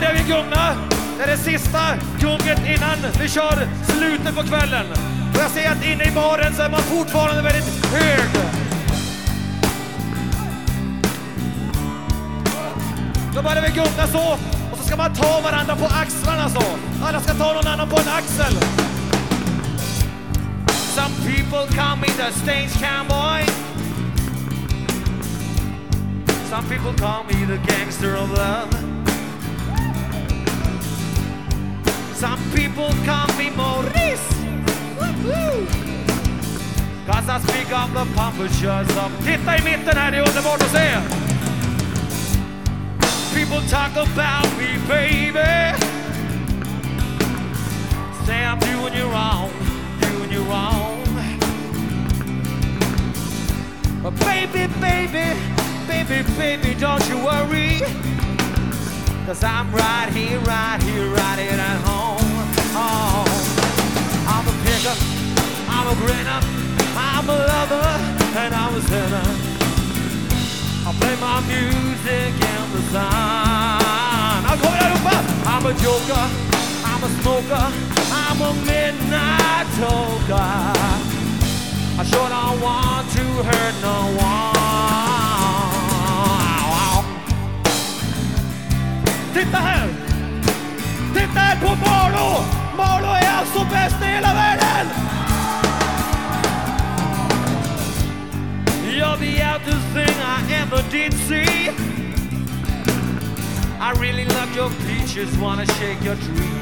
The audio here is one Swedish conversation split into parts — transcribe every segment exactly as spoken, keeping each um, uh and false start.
börjar vi gunga. Det är det sista gunget innan vi kör slutet på kvällen. Och jag ser att inne i baren så är man fortfarande väldigt hög. Då börjar vi gunga så. Och så ska man ta varandra på axlarna så. Alla ska ta någon annan på en axel. Some people call me the stage cowboy. Some people call me the gangster of love. Some people call me Maurice. Woo-hoo. Cause I speak of the pumpers of... Titta i mitten här, det är underbart att se. People talk about me, baby. Say I'm doing you wrong, doing you wrong. But baby, baby, baby, baby, don't you worry. Cause I'm right here, right here, right here at home. Oh, I'm a picker, I'm a grinner, I'm a lover, and I'm a sinner. I play my music in the sun. I'll go there, I'm a joker, I'm a smoker, I'm a midnight toker. I sure don't want to hurt no one. Titta här! Titta här på Marlo! Marlo är alltså bäst i hela världen! You're the outest thing I ever did see. I really love your peaches, wanna shake your tree.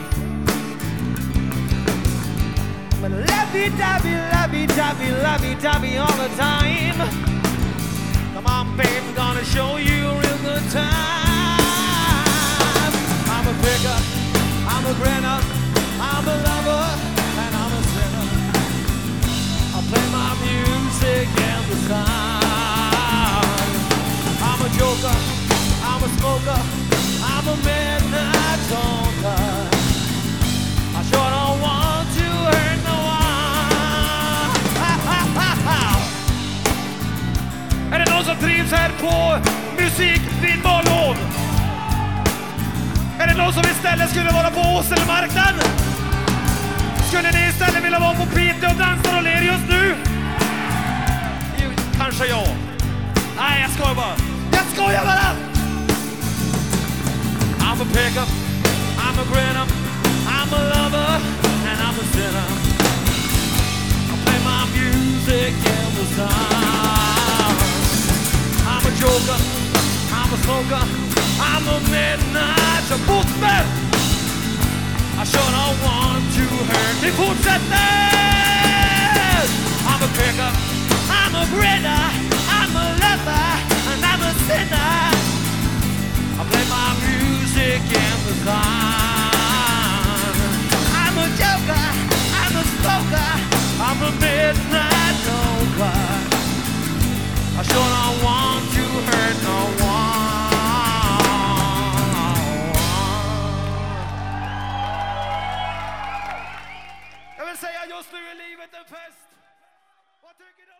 But lovey-dovey, lovey-dovey, lovey-dovey all the time. Come on, babe, I'm gonna show you a real good time. I'm a picker, I'm a grinner, I'm a lover, and I'm a sinner. I play my music in the sun. I'm a joker, I'm a smoker, I'm a midnight talker. I sure don't want to hurt no one. Ha, ha, ha, ha. Är det någon som trivs här på musik vid Malå? Är det någon som istället skulle vara på Åselmarknaden? Skulle ni istället vilja vara på Piteå och dansa och ler just nu? Jo, kanske jag. Nej, jag skojar bara. Jag skojar bara! I'm a picker, I'm a grinner, I'm a lover, and I'm a sinner. I play my music in the sun. I'm a joker, I'm a smoker, I'm a midnight footman. I sure don't want to hurt me. Fortsätter! I'm a picker, I'm a grinner, I'm a lover, and I'm a sinner. I play my music in the sun. I'm a joker, I'm a smoker, I'm a midnight toker. I sure don't want to hurt no one. Jag vill säga just nu är livet en fest. Vad tycker du?